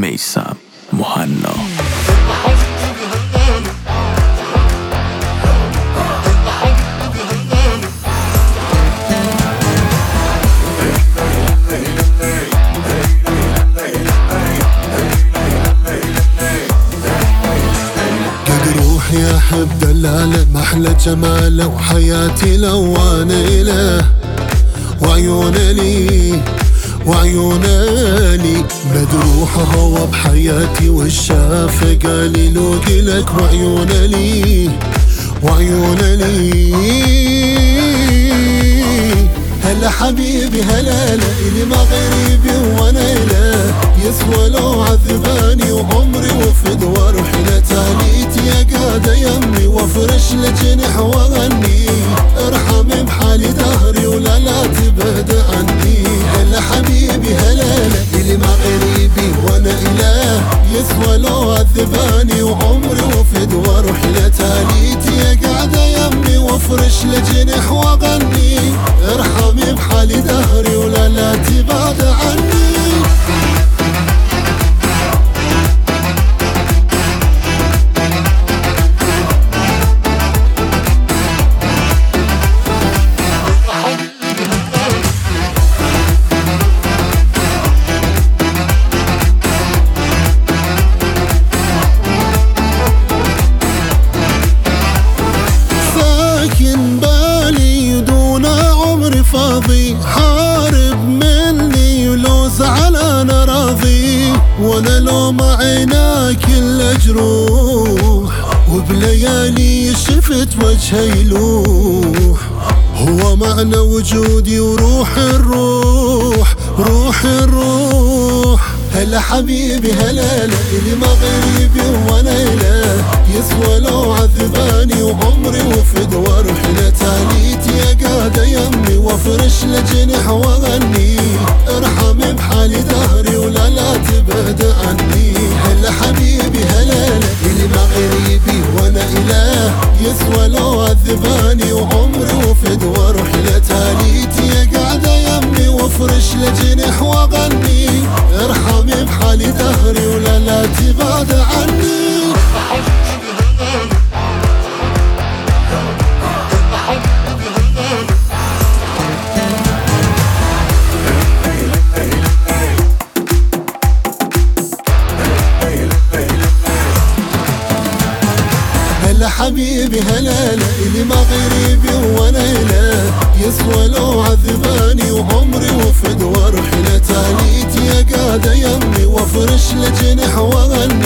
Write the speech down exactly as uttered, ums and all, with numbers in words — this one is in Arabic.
ميسم مهنا. يا حب دلاله محلى جماله وحياتي لوانه إله وعيونه لي وعيونه لي مدروحه هو بحياتي والشافه قالي لو قلك وعيونه لي وعيونه لي. هلا حبيبي هلا لا إلي ما غريبي وانا له يسوى لو عذباني وعمري وفد واروح له تاليتي يا قاده يمي وافرش لجنح واغني ارحم بحالي دهري ولا لا تبعد عني. هلا حبيبي هلا لا إلي ما غريبي وانا اله يسوى لو عذباني وعمري وفد واروح له تاليتي يا قاده يمي وافرش لجنح واغني ارحم بحالي دهري ولا لا تبعد عني. ساكن بالي دون عمري فاضي حارب مني ولو زعلان راضي وانا لو مع عيناك الا جروح وبليالي شفت وجهي يلوح هو معنى وجودي وروح الروح روح الروح. هلا حبيبي هلا لا إلي ما غريبي وانا له يسوى لو عذباني وعمري وفد واروح له تاليتي يا قاده يمي وافرش لجنح واغني ارحم بحالي دهري ولا لا تبعد عني. هلا حبيبي هلا لا إلي ما غريبي وانا اله يسوى لو عذباني وعمري وفد واروح له تاليتي يا قاده يمي وافرش لجنح واغني ارحم بحالي دهري ولا لا تبعد عني. هلا حبيبي هلا لا إلي ما غريبي وانا له يسوى لو عذباني وعمري وفد واروح له تاليتي يا قاده يمي وافرش لجنح واغني